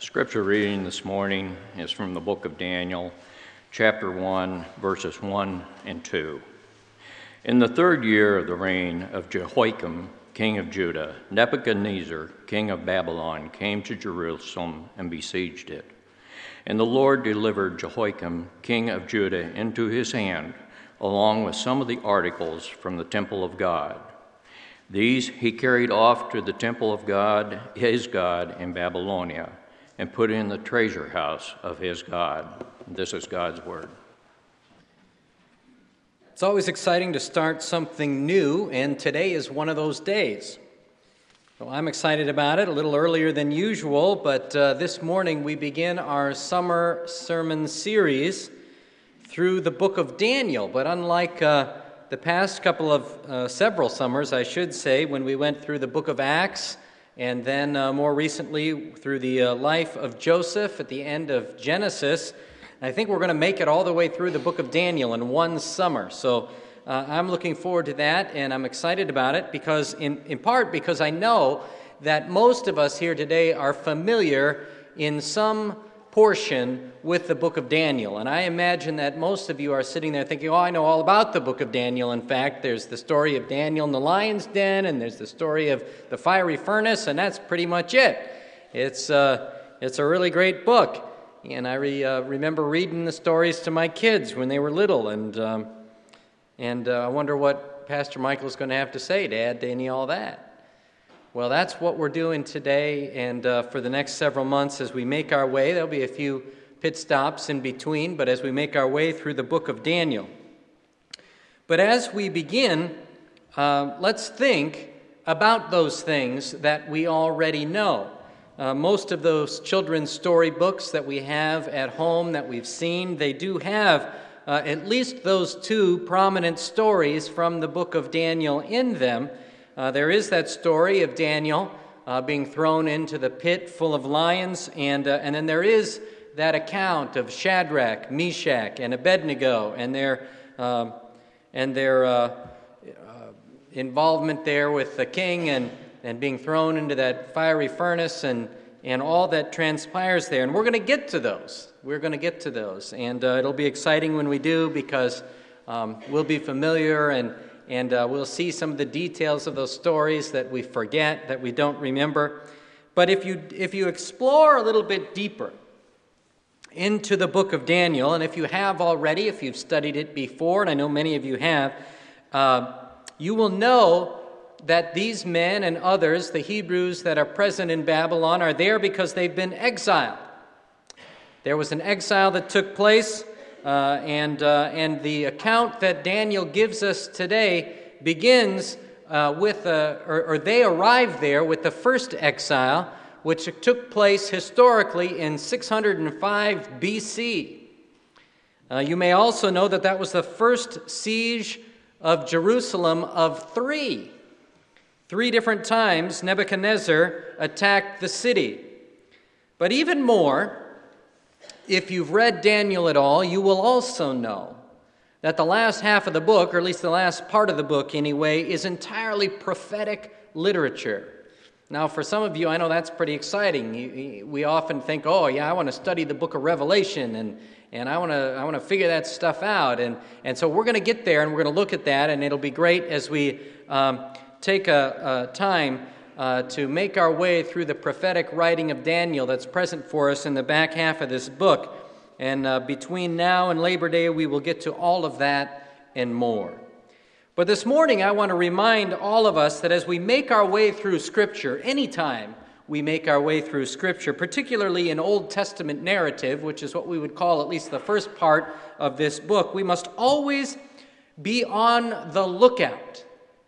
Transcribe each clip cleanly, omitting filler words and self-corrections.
Scripture reading this morning is from the book of Daniel, chapter 1, verses 1 and 2. In the third year of the reign of Jehoiakim, king of Judah, Nebuchadnezzar, king of Babylon, came to Jerusalem and besieged it. And the Lord delivered Jehoiakim, king of Judah, into his hand, along with some of the articles from the temple of God. These he carried off to the temple of God, his God, in Babylonia, and put in the treasure house of his God. This is God's word. It's always exciting to start something new, and today is one of those days. So I'm excited about it, a little earlier than usual, but this morning we begin our summer sermon series through the book of Daniel. But unlike the past several summers, I should say, when we went through the book of Acts, and then more recently through the life of Joseph at the end of Genesis, I think we're going to make it all the way through the book of Daniel in one summer. So I'm looking forward to that, and I'm excited about it because, in part, because I know that most of us here today are familiar in some portion with the book of Daniel. And I imagine that most of you are sitting there thinking, oh, I know all about the book of Daniel. In fact, there's the story of Daniel in the lion's den, and there's the story of the fiery furnace, and that's pretty much it. It's a really great book. And I remember reading the stories to my kids when they were little, and I wonder what Pastor Michael's going to have to say to add to any all that. Well, that's what we're doing today, and for the next several months as we make our way. There'll be a few pit stops in between, but as we make our way through the book of Daniel. But as we begin, let's think about those things that we already know. Most of those children's story books that we have at home that we've seen, they do have at least those two prominent stories from the book of Daniel in them. There is that story of Daniel being thrown into the pit full of lions, and then there is that account of Shadrach, Meshach, and Abednego, and their involvement there with the king and being thrown into that fiery furnace and all that transpires there. And we're going to get to those. And it'll be exciting when we do because we'll be familiar and we'll see some of the details of those stories that we forget, that we don't remember. But if you explore a little bit deeper into the book of Daniel, and if you have already, if you've studied it before, and I know many of you have, you will know that these men and others, the Hebrews that are present in Babylon, are there because they've been exiled. There was an exile that took place, and the account that Daniel gives us today begins they arrived there with the first exile, which took place historically in 605 BC. You may also know that was the first siege of Jerusalem of three. 3 different times Nebuchadnezzar attacked the city. But even more, if you've read Daniel at all, you will also know that the last half of the book, or at least the last part of the book anyway, is entirely prophetic literature. Now, for some of you, I know that's pretty exciting. We often think, oh, yeah, I want to study the book of Revelation, and I want to figure that stuff out. And so we're going to get there, and we're going to look at that, and it'll be great as we take a time to make our way through the prophetic writing of Daniel that's present for us in the back half of this book. And between now and Labor Day, we will get to all of that and more. But this morning, I want to remind all of us that as we make our way through Scripture, anytime we make our way through Scripture, particularly in Old Testament narrative, which is what we would call at least the first part of this book, we must always be on the lookout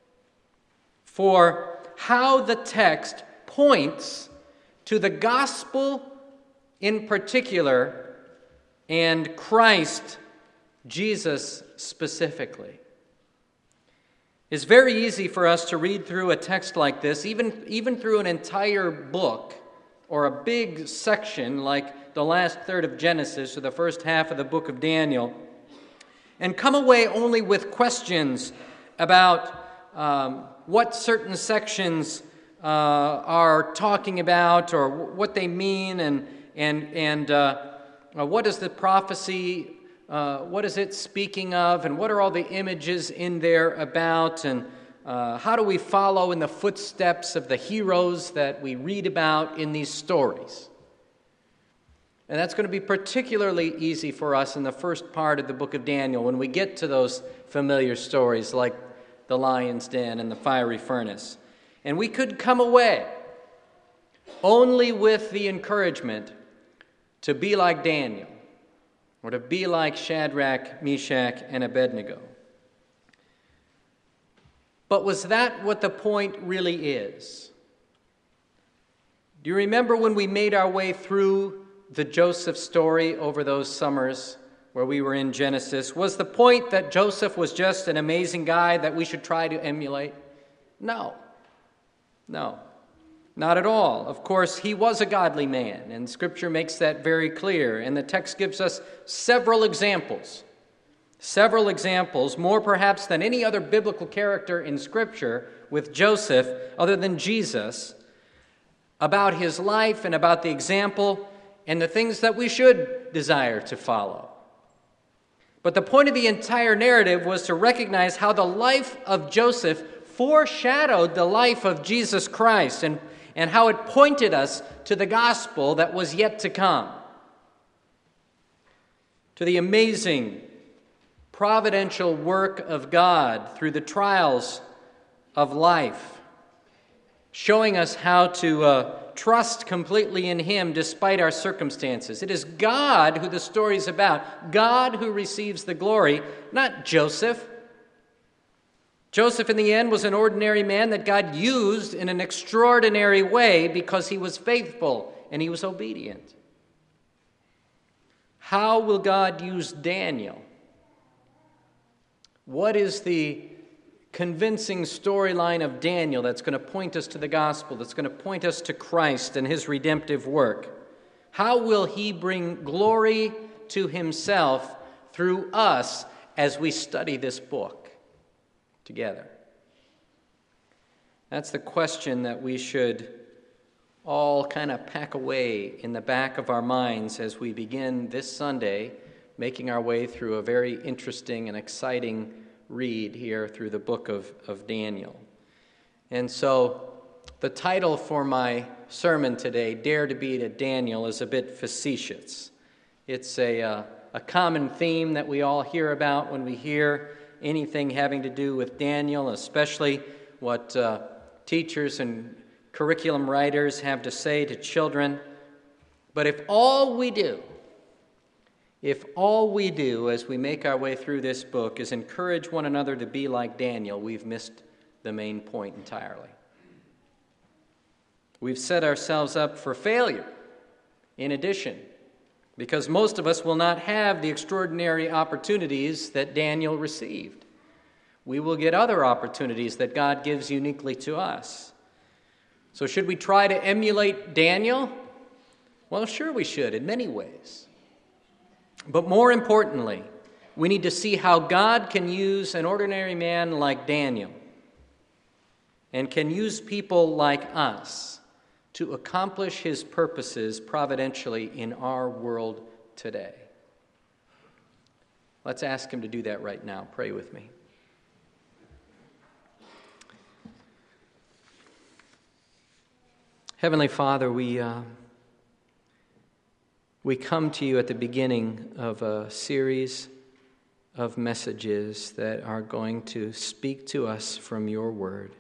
for how the text points to the gospel in particular and Christ, Jesus specifically. It's very easy for us to read through a text like this, even through an entire book or a big section like the last third of Genesis or the first half of the book of Daniel, and come away only with questions about what certain sections are talking about or what they mean what is the prophecy, what is it speaking of, and what are all the images in there about, and how do we follow in the footsteps of the heroes that we read about in these stories? And that's going to be particularly easy for us in the first part of the book of Daniel when we get to those familiar stories like the lion's den and the fiery furnace. And we could come away only with the encouragement to be like Daniel, or to be like Shadrach, Meshach, and Abednego. But was that what the point really is? Do you remember when we made our way through the Joseph story over those summers where we were in Genesis? Was the point that Joseph was just an amazing guy that we should try to emulate? No, not at all. Of course, he was a godly man, and Scripture makes that very clear, and the text gives us several examples, more perhaps than any other biblical character in Scripture with Joseph other than Jesus, about his life and about the example and the things that we should desire to follow. But the point of the entire narrative was to recognize how the life of Joseph foreshadowed the life of Jesus Christ and how it pointed us to the gospel that was yet to come, to the amazing providential work of God through the trials of life, showing us how to trust completely in Him despite our circumstances. It is God who the story is about, God who receives the glory, not Joseph. Joseph, in the end, was an ordinary man that God used in an extraordinary way because he was faithful and he was obedient. How will God use Daniel? What is the convincing storyline of Daniel that's going to point us to the gospel, that's going to point us to Christ and his redemptive work? How will he bring glory to himself through us as we study this book together? That's the question that we should all kind of pack away in the back of our minds as we begin this Sunday making our way through a very interesting and exciting read here through the book of Daniel. And so the title for my sermon today, Dare to Be a Daniel, is a bit facetious. It's a common theme that we all hear about when we hear anything having to do with Daniel, especially what teachers and curriculum writers have to say to children. But if all we do as we make our way through this book is encourage one another to be like Daniel, we've missed the main point entirely. We've set ourselves up for failure, in addition, because most of us will not have the extraordinary opportunities that Daniel received. We will get other opportunities that God gives uniquely to us. So should we try to emulate Daniel? Well, sure we should, in many ways. But more importantly, we need to see how God can use an ordinary man like Daniel and can use people like us to accomplish his purposes providentially in our world today. Let's ask him to do that right now. Pray with me. Heavenly Father, we come to you at the beginning of a series of messages that are going to speak to us from your word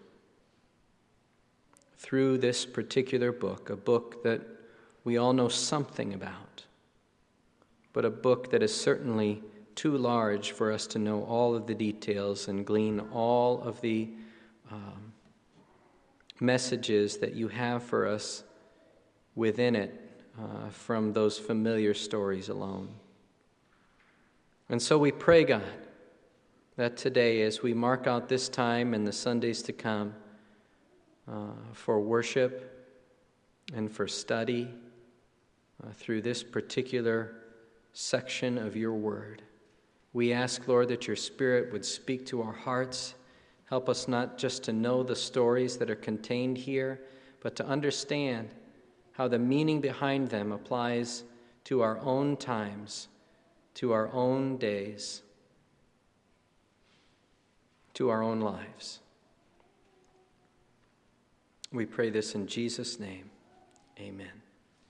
through this particular book, a book that we all know something about, but a book that is certainly too large for us to know all of the details and glean all of the messages that you have for us within it. From those familiar stories alone. And so we pray, God, that today as we mark out this time and the Sundays to come for worship and for study through this particular section of your word, we ask, Lord, that your Spirit would speak to our hearts. Help us not just to know the stories that are contained here, but to understand how the meaning behind them applies to our own times, to our own days, to our own lives. We pray this in Jesus' name. Amen.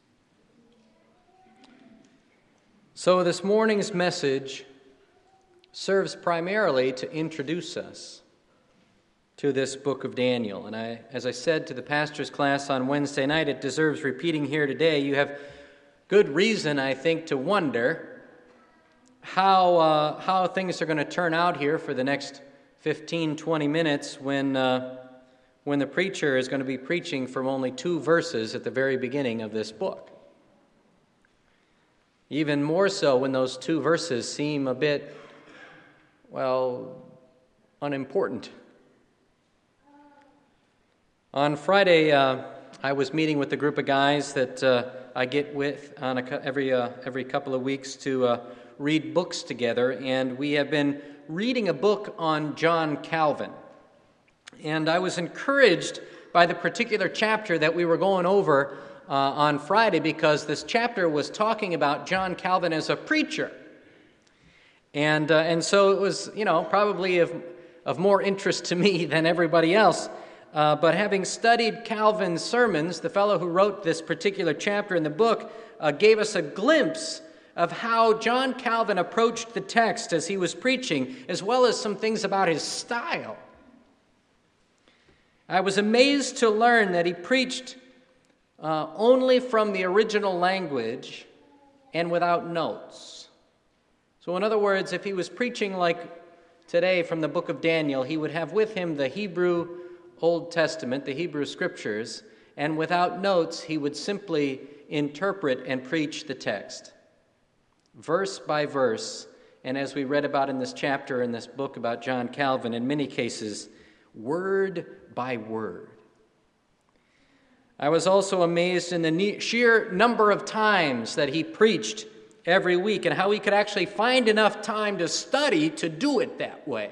So this morning's message serves primarily to introduce us to this book of Daniel. And as I said to the pastor's class on Wednesday night, it deserves repeating here today. You have good reason, I think, to wonder how things are going to turn out here for the next 15, 20 minutes when the preacher is going to be preaching from only 2 verses at the very beginning of this book. Even more so when those 2 verses seem a bit, unimportant. On Friday, I was meeting with a group of guys that I get with on every couple of weeks to read books together, and we have been reading a book on John Calvin. And I was encouraged by the particular chapter that we were going over on Friday, because this chapter was talking about John Calvin as a preacher. And so it was, probably of more interest to me than everybody else. But having studied Calvin's sermons, the fellow who wrote this particular chapter in the book gave us a glimpse of how John Calvin approached the text as he was preaching, as well as some things about his style. I was amazed to learn that he preached only from the original language and without notes. So in other words, if he was preaching like today from the book of Daniel, he would have with him the Hebrew Old Testament, the Hebrew Scriptures, and without notes, he would simply interpret and preach the text, verse by verse, and as we read about in this chapter in this book about John Calvin, in many cases, word by word. I was also amazed in the sheer number of times that he preached every week and how he could actually find enough time to study to do it that way.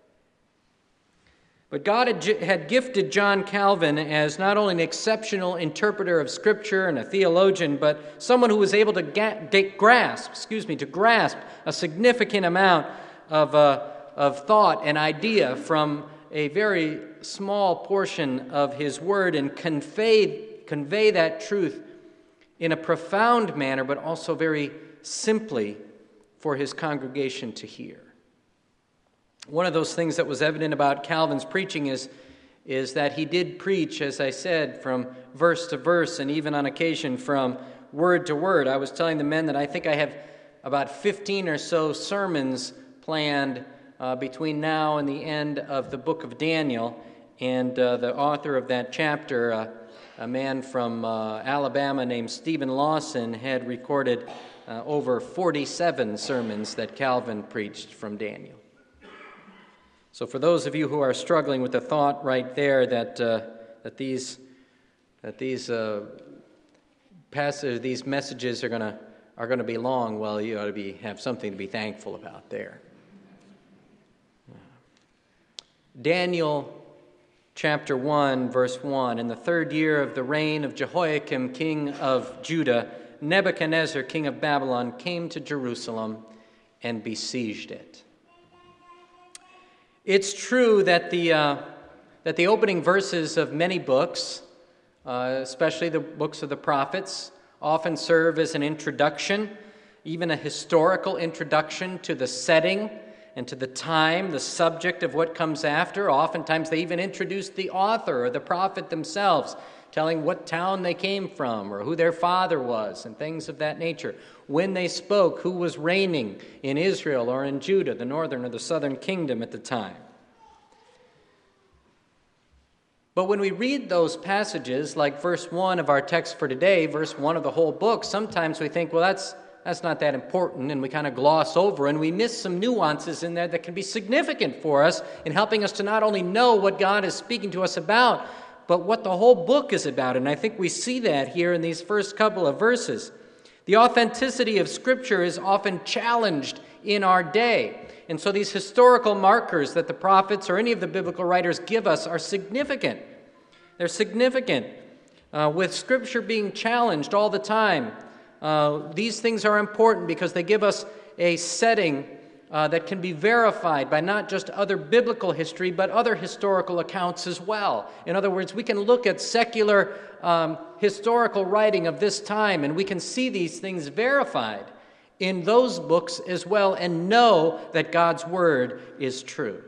But God had gifted John Calvin as not only an exceptional interpreter of Scripture and a theologian, but someone who was able to grasp a significant amount of thought and idea from a very small portion of his word and convey that truth in a profound manner, but also very simply for his congregation to hear. One of those things that was evident about Calvin's preaching is that he did preach, as I said, from verse to verse and even on occasion from word to word. I was telling the men that I think I have about 15 or so sermons planned between now and the end of the book of Daniel, and the author of that chapter, a man from Alabama named Stephen Lawson, had recorded over 47 sermons that Calvin preached from Daniel. So for those of you who are struggling with the thought right there that these messages are going to be long, well, you ought to have something to be thankful about there. Daniel chapter 1, verse 1, in the 3rd year of the reign of Jehoiakim, king of Judah, Nebuchadnezzar, king of Babylon, came to Jerusalem and besieged it. It's true that the opening verses of many books, especially the books of the prophets, often serve as an introduction, even a historical introduction to the setting and to the time, the subject of what comes after. Oftentimes they even introduce the author or the prophet themselves, telling what town they came from or who their father was and things of that nature. When they spoke, who was reigning in Israel or in Judah, the northern or the southern kingdom at the time. But when we read those passages, like verse 1 of our text for today, verse 1 of the whole book, sometimes we think, well, that's not that important, and we kind of gloss over, and we miss some nuances in there that can be significant for us in helping us to not only know what God is speaking to us about, but what the whole book is about. And I think we see that here in these first couple of verses. The authenticity of Scripture is often challenged in our day. And so these historical markers that the prophets or any of the biblical writers give us are significant. They're significant. with Scripture being challenged all the time. These things are important because they give us a setting that can be verified by not just other biblical history, but other historical accounts as well. In other words, we can look at secular historical writing of this time, and we can see these things verified in those books as well, and know that God's Word is true.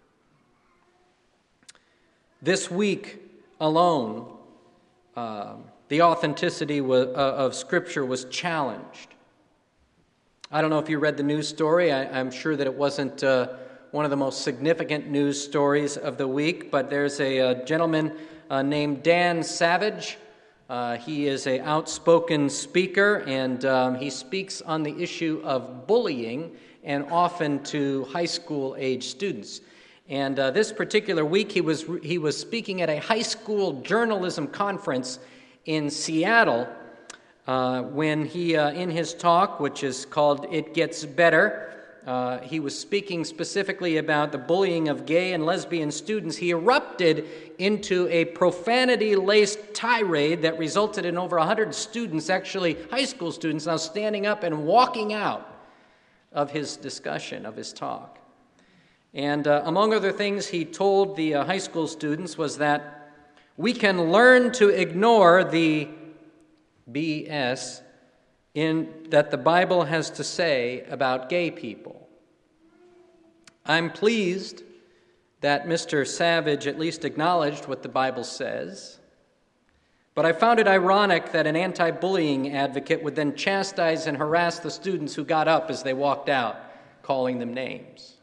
This week alone, the authenticity of Scripture was challenged. I don't know if you read the news story. I'm sure that it wasn't one of the most significant news stories of the week, but there's a gentleman named Dan Savage. He is an outspoken speaker, and he speaks on the issue of bullying, and often to high school age students. And this particular week, he was speaking at a high school journalism conference in Seattle, when he, in his talk, which is called It Gets Better, he was speaking specifically about the bullying of gay and lesbian students. He erupted into a profanity-laced tirade that resulted in over 100 students, actually high school students, now standing up and walking out of his discussion, of his talk. And among other things he told the high school students was that we can learn to ignore the BS that the Bible has to say about gay people. I'm pleased that Mr. Savage at least acknowledged what the Bible says, but I found it ironic that an anti-bullying advocate would then chastise and harass the students who got up as they walked out, calling them names.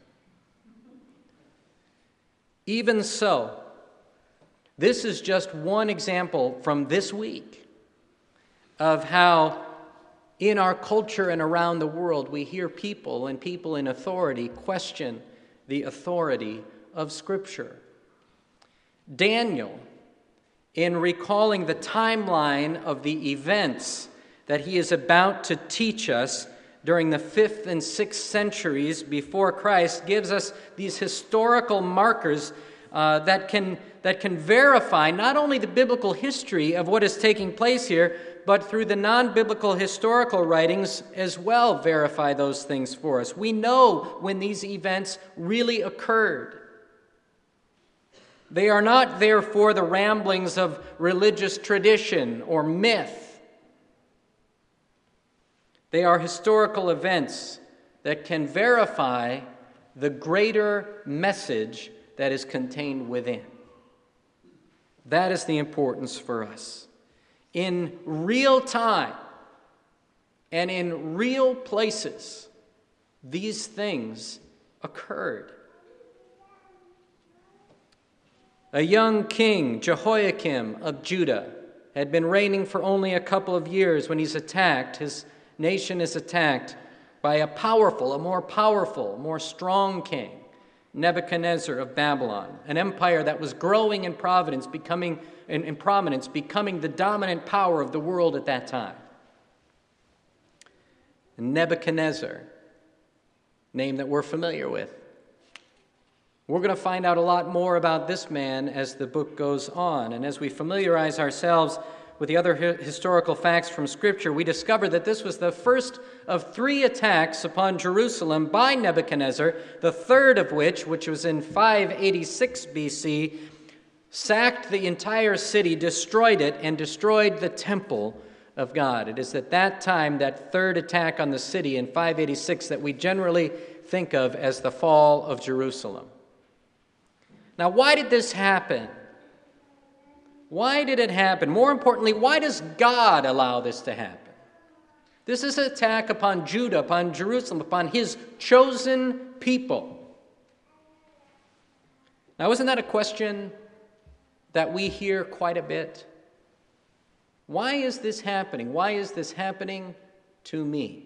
Even so, this is just one example from this week of how in our culture and around the world we hear people and people in authority question the authority of Scripture. Daniel, in recalling the timeline of the events that he is about to teach us during the 5th and 6th centuries before Christ, gives us these historical markers that can verify not only the biblical history of what is taking place here, but through the non-biblical historical writings as well verify those things for us. We know when these events really occurred. They are not therefore the ramblings of religious tradition or myth. They are historical events that can verify the greater message that is contained within. That is the importance for us. In real time and in real places, these things occurred. A young king, Jehoiakim of Judah, had been reigning for only a couple of years when he's attacked. His nation is attacked by a more powerful, more strong king, Nebuchadnezzar of Babylon, an empire that was growing in prominence, becoming the dominant power of the world at that time. And Nebuchadnezzar, name that we're familiar with. We're going to find out a lot more about this man as the book goes on. And as we familiarize ourselves with the other historical facts from Scripture, we discover that this was the first of 3 attacks upon Jerusalem by Nebuchadnezzar, the third of which was in 586 BC, sacked the entire city, destroyed it, and destroyed the temple of God. It is at that time, that third attack on the city in 586, that we generally think of as the fall of Jerusalem. Now, why did this happen? Why did it happen? More importantly, why does God allow this to happen? This is an attack upon Judah, upon Jerusalem, upon his chosen people. Now, isn't that a question that we hear quite a bit? Why is this happening? Why is this happening to me?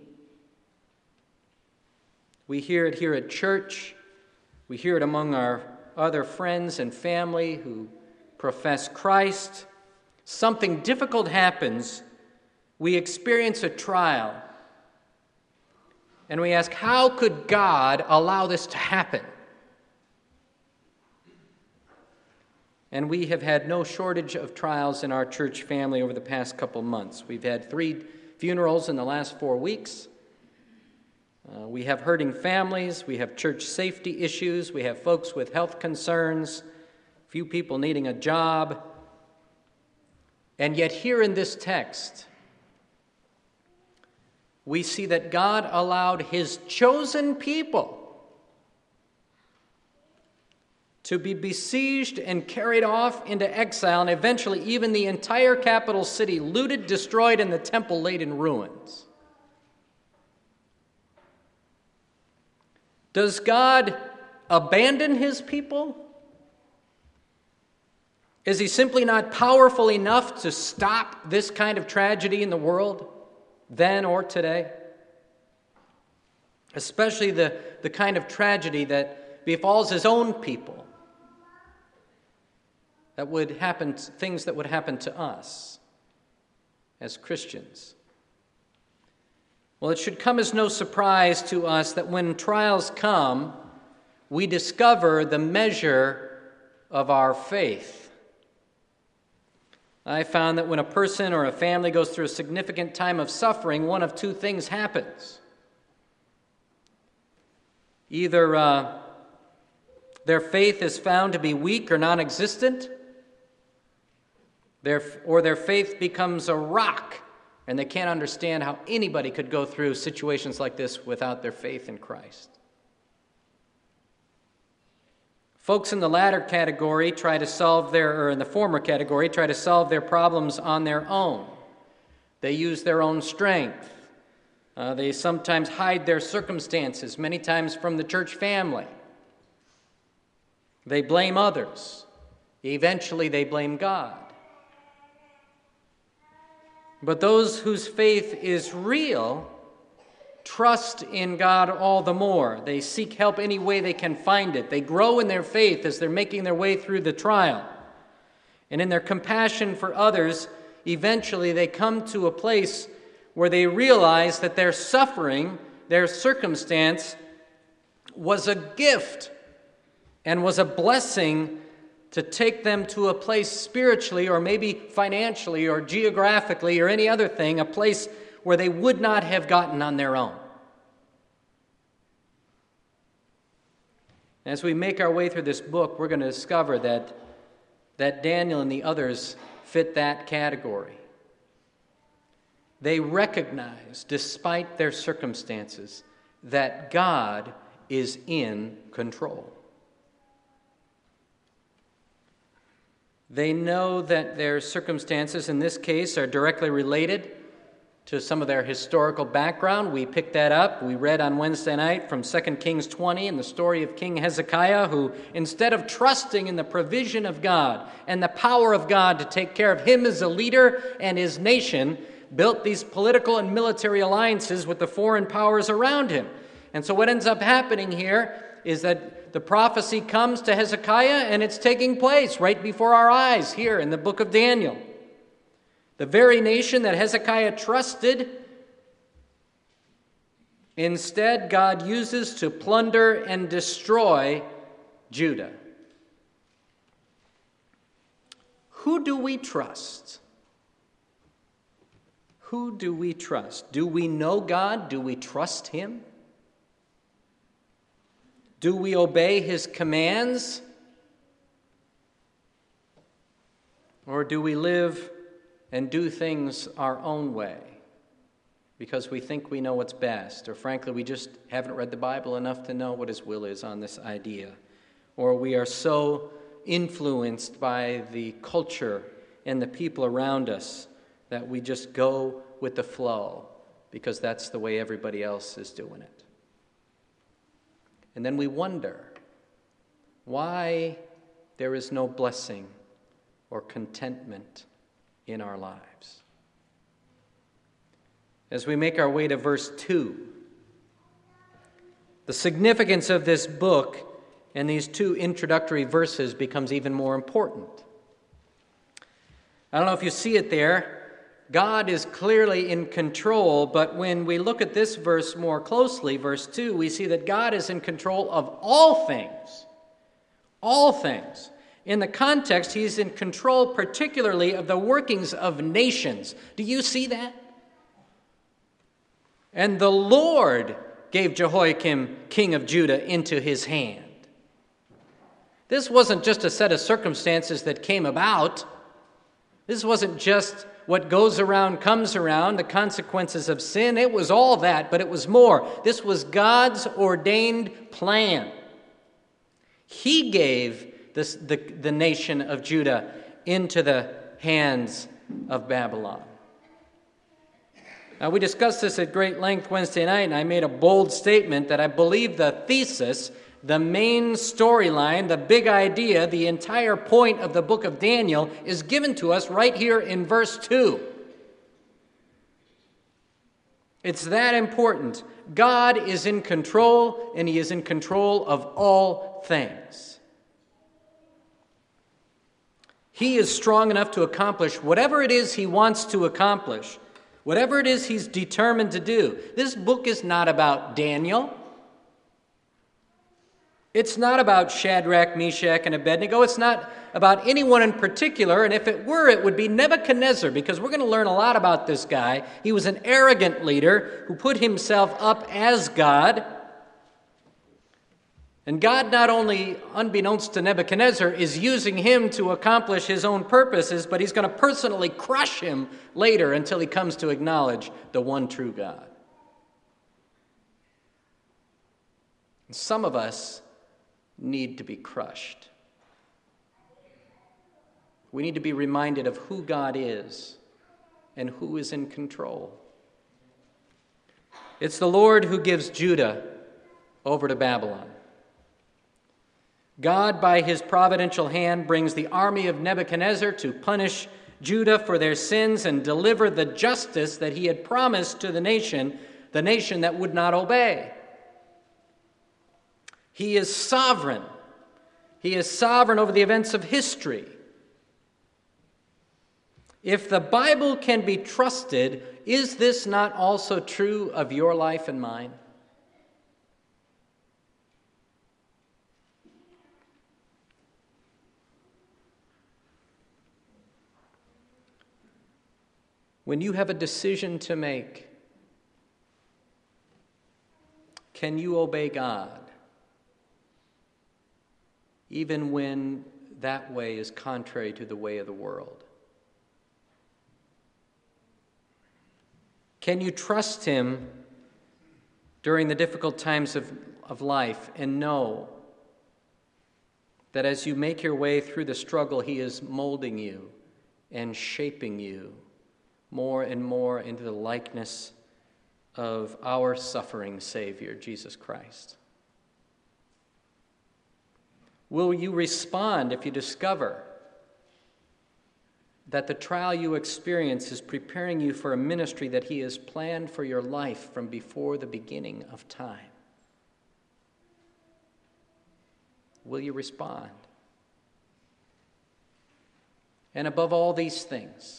We hear it here at church. We hear it among our other friends and family who profess Christ. Something difficult happens. We experience a trial. And we ask, how could God allow this to happen? And we have had no shortage of trials in our church family over the past couple months. We've had 3 funerals in the last 4 weeks. We have hurting families. We have church safety issues. We have folks with health concerns. Few people needing a job. And yet here in this text, we see that God allowed his chosen people to be besieged and carried off into exile, and eventually even the entire capital city looted, destroyed, and the temple laid in ruins. Does God abandon his people? Is he simply not powerful enough to stop this kind of tragedy in the world, then or today? Especially the kind of tragedy that befalls his own people. That would happen, things that would happen to us as Christians. Well, it should come as no surprise to us that when trials come, we discover the measure of our faith. I found that when a person or a family goes through a significant time of suffering, one of 2 things happens. Either their faith is found to be weak or non-existent, or their faith becomes a rock, and they can't understand how anybody could go through situations like this without their faith in Christ. Folks in the latter category try to solve or in the former category, try to solve their problems on their own. They use their own strength. They sometimes hide their circumstances, many times from the church family. They blame others. Eventually, they blame God. But those whose faith is real trust in God all the more. They seek help any way they can find it. They grow in their faith as they're making their way through the trial. And in their compassion for others, eventually they come to a place where they realize that their suffering, their circumstance, was a gift and was a blessing to take them to a place spiritually or maybe financially or geographically or any other thing, a place where they would not have gotten on their own. As we make our way through this book, we're going to discover that Daniel and the others fit that category. They recognize, despite their circumstances, that God is in control. They know that their circumstances in this case are directly related to some of their historical background. We picked that up. We read on Wednesday night from 2 Kings 20 in the story of King Hezekiah, who instead of trusting in the provision of God and the power of God to take care of him as a leader and his nation, built these political and military alliances with the foreign powers around him. And so what ends up happening here is that the prophecy comes to Hezekiah, and it's taking place right before our eyes here in the book of Daniel. The very nation that Hezekiah trusted, instead God uses to plunder and destroy Judah. Who do we trust? Who do we trust? Do we know God? Do we trust him? Do we obey his commands? Or do we live and do things our own way because we think we know what's best, or frankly, we just haven't read the Bible enough to know what his will is on this idea, or we are so influenced by the culture and the people around us that we just go with the flow because that's the way everybody else is doing it. And then we wonder why there is no blessing or contentment in our lives. As we make our way to verse 2, the significance of this book and these 2 introductory verses becomes even more important. I don't know if you see it there. God is clearly in control, but when we look at this verse more closely, verse 2, we see that God is in control of all things. All things. In the context, he's in control particularly of the workings of nations. Do you see that? And the Lord gave Jehoiakim, king of Judah, into his hand. This wasn't just a set of circumstances that came about. This wasn't just what goes around comes around, the consequences of sin. It was all that, but it was more. This was God's ordained plan. He gave the nation of Judah into the hands of Babylon. Now, we discussed this at great length Wednesday night, and I made a bold statement that I believe the thesis, the main storyline, the big idea, the entire point of the book of Daniel is given to us right here in verse 2. It's that important. God is in control, and he is in control of all things. He is strong enough to accomplish whatever it is he wants to accomplish, whatever it is he's determined to do. This book is not about Daniel. It's not about Shadrach, Meshach, and Abednego. It's not about anyone in particular, and if it were, it would be Nebuchadnezzar, because we're going to learn a lot about this guy. He was an arrogant leader who put himself up as God. And God, not only, unbeknownst to Nebuchadnezzar, is using him to accomplish his own purposes, but he's going to personally crush him later until he comes to acknowledge the one true God. And some of us need to be crushed. We need to be reminded of who God is and who is in control. It's the Lord who gives Judah over to Babylon. God, by his providential hand, brings the army of Nebuchadnezzar to punish Judah for their sins and deliver the justice that he had promised to the nation that would not obey. He is sovereign. He is sovereign over the events of history. If the Bible can be trusted, is this not also true of your life and mine? When you have a decision to make, can you obey God, even when that way is contrary to the way of the world? Can you trust him during the difficult times of life and know that as you make your way through the struggle, he is molding you and shaping you more and more into the likeness of our suffering Savior, Jesus Christ? Will you respond if you discover that the trial you experience is preparing you for a ministry that he has planned for your life from before the beginning of time? Will you respond? And above all these things,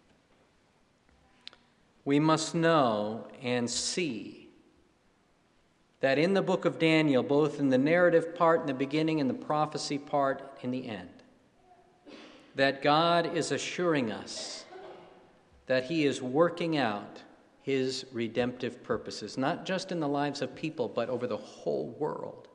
we must know and see that in the book of Daniel, both in the narrative part in the beginning and the prophecy part in the end, that God is assuring us that he is working out his redemptive purposes, not just in the lives of people, but over the whole world.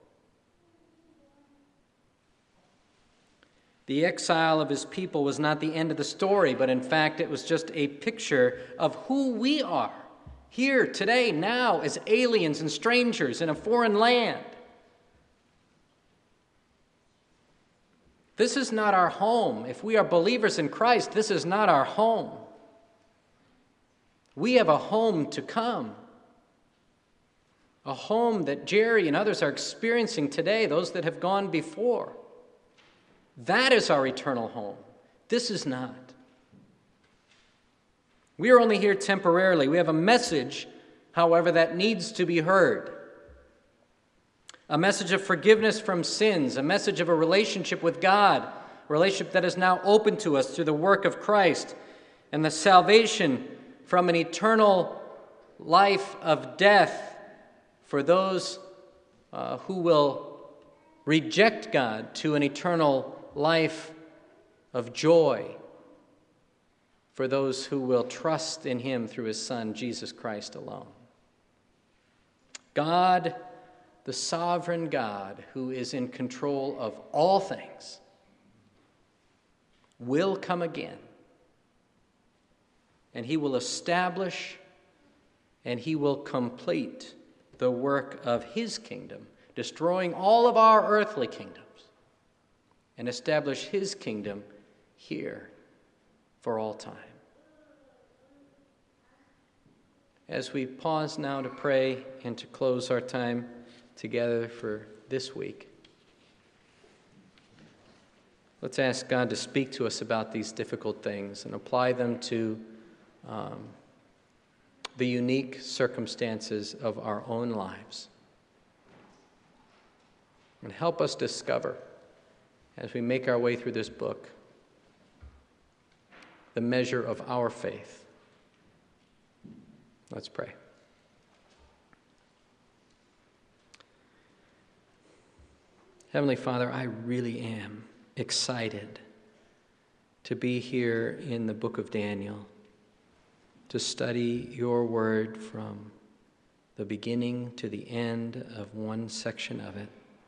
The exile of his people was not the end of the story, but in fact it was just a picture of who we are here today, now, as aliens and strangers in a foreign land. This is not our home. If we are believers in Christ, this is not our home. We have a home to come. A home that Jerry and others are experiencing today, those that have gone before. That is our eternal home. This is not. We are only here temporarily. We have a message, however, that needs to be heard. A message of forgiveness from sins, a message of a relationship with God, a relationship that is now open to us through the work of Christ, and the salvation from an eternal life of death for those who will reject God to an eternal life of joy for those who will trust in him through his Son, Jesus Christ alone. God, the sovereign God who is in control of all things, will come again, and he will establish and he will complete the work of his kingdom, destroying all of our earthly kingdoms, and establish his kingdom here for all time. As we pause now to pray and to close our time together for this week, let's ask God to speak to us about these difficult things and apply them to the unique circumstances of our own lives. And help us discover, as we make our way through this book, the measure of our faith. Let's pray. Heavenly Father, I really am excited to be here in the book of Daniel, to study your word from the beginning to the end of one section of it,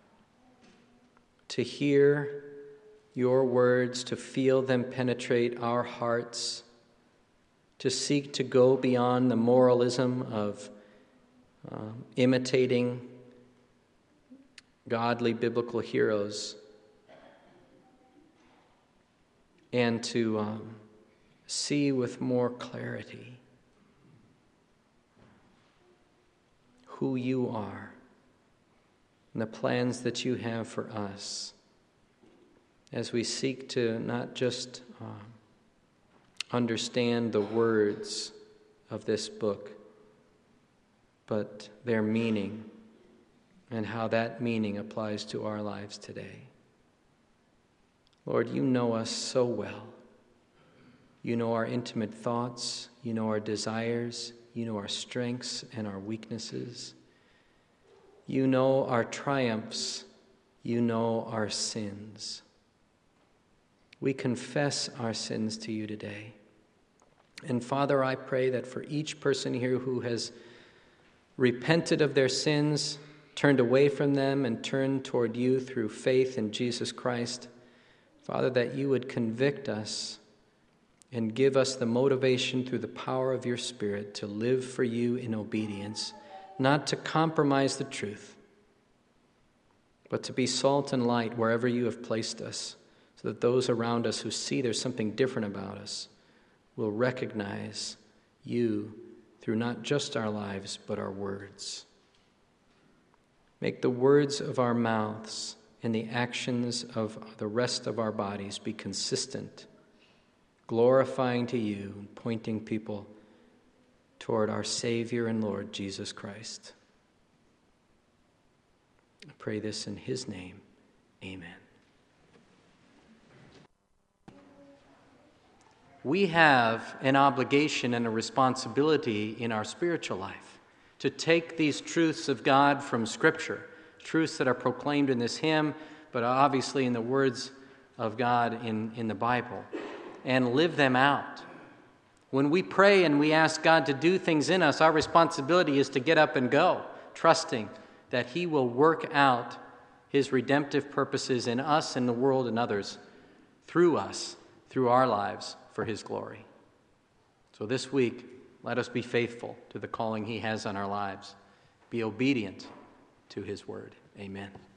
to hear your words, to feel them penetrate our hearts, to seek to go beyond the moralism of imitating godly biblical heroes, and to see with more clarity who you are and the plans that you have for us, as we seek to not just understand the words of this book, but their meaning and how that meaning applies to our lives today. Lord, you know us so well. You know our intimate thoughts. You know our desires. You know our strengths and our weaknesses. You know our triumphs. You know our sins. We confess our sins to you today. And Father, I pray that for each person here who has repented of their sins, turned away from them, and turned toward you through faith in Jesus Christ, Father, that you would convict us and give us the motivation through the power of your Spirit to live for you in obedience, not to compromise the truth, but to be salt and light wherever you have placed us, so that those around us who see there's something different about us will recognize you through not just our lives, but our words. Make the words of our mouths and the actions of the rest of our bodies be consistent, glorifying to you and pointing people toward our Savior and Lord Jesus Christ. I pray this in his name. Amen. We have an obligation and a responsibility in our spiritual life to take these truths of God from Scripture, truths that are proclaimed in this hymn, but obviously in the words of God in the Bible, and live them out. When we pray and we ask God to do things in us, our responsibility is to get up and go, trusting that he will work out his redemptive purposes in us and the world and others through us, through our lives, for his glory. So this week, let us be faithful to the calling he has on our lives. Be obedient to his word. Amen.